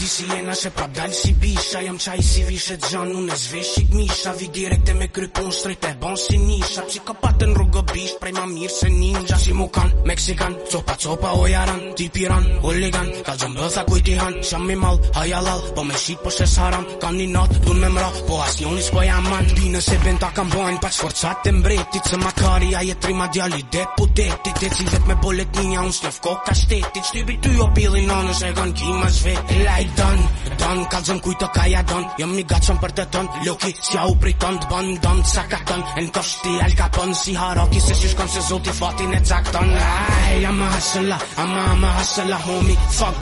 di si jena se prap dal si bisha. Jam qaj si vishe gjan, unë e zvesh i gmisha. Vi direkte me kry pun strejt e bon si nisha. Psikopatën rrugë bisht prej ma mirë se ninja. Si mu kan, Meksikan, copa o jaran. Ti piran, huligan, ka gjëmbëtha kujti han. Sham mi mal, hajalal, po me shit po shes haram. Kam një nat, dun me mra, po as njoni s'po jam man. Bine se benta kam bojnë, pa qforcat e mbretit. Se makari a jet rima djali deputetit. E cilët me bolet ninja, unë s'njef koka shtetit. Shtybi ty o pili nonës e gan kima zvet. Like don, kalzën kujto kaja don. Jëm një gatshëm për të ton, loki s'ja u priton. T'ban don, sakaton, e në koshti Al Capone. Si haraki se si shkon se zoti fatin e cakton. Ay, I'm a hustler, homie, fuck